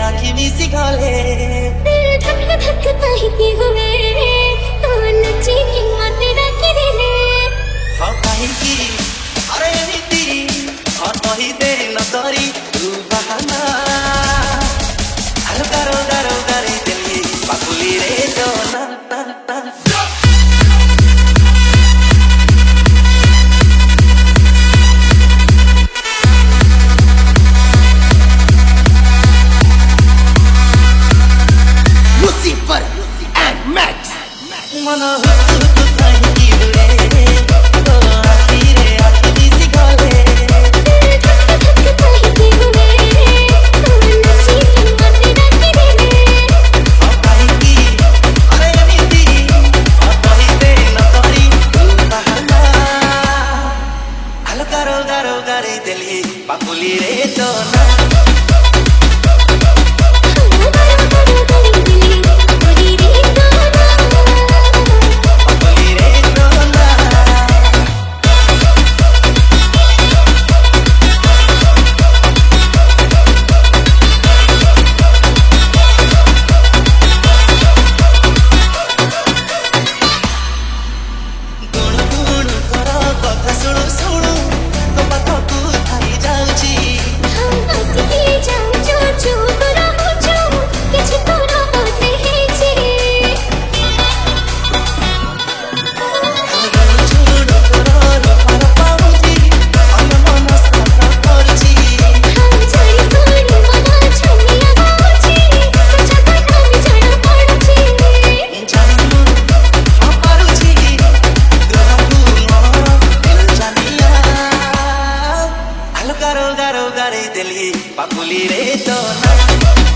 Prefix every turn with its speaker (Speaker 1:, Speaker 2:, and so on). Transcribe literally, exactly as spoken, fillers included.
Speaker 1: आँखी मिसी गले
Speaker 2: धक धक कहती हुए तो नची हिम्मत रखिले
Speaker 1: हाँ काहे की अरे नीति हाँ कही दे न करी तू बहाना हल्का रोगा रोगा रे दिल्ली पापुली रे जो ना ना ना
Speaker 3: Lucifer and Max.
Speaker 1: मनो तू कहीं की बुरे तो आखी रे आखी मिसी गले
Speaker 2: धक धक कहती हुए तो नची हिम्मत रखिले
Speaker 1: हाँ काहे की अरे नीति हाँ कही दे न करी तू बहाना हल्का रोगा रोगा रे दिल्ली पापुली रे जो ना रोगा रोगा रे दिल्ली पापुली रे तो ना